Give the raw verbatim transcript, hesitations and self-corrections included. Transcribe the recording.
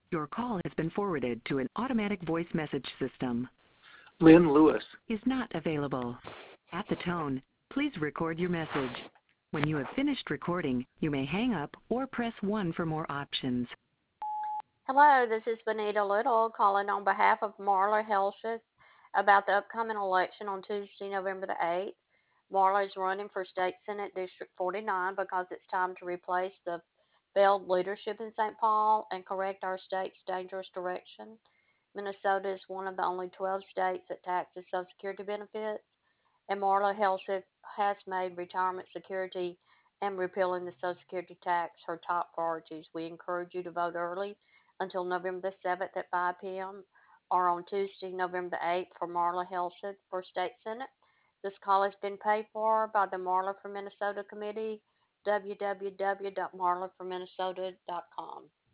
Your call has been forwarded to an automatic voice message system. Lynn Lewis. Is not available. At the tone, please record your message. When you have finished recording, you may hang up or press one for more options. Hello, this is Benita Little calling on behalf of Marla Helseth about the upcoming election on Tuesday, November the eighth. Marla is running for State Senate District forty-nine because it's time to replace the failed leadership in Saint Paul and correct our state's dangerous direction. Minnesota is one of the only twelve states that taxes Social Security benefits, and Marla Helseth has made retirement security and repealing the Social Security tax her top priorities. We encourage you to vote early until November the seventh at five p.m. or on Tuesday, November the eighth for Marla Helseth for State Senate. This call has been paid for by the Marla for Minnesota Committee, w w w dot marla for minnesota dot com.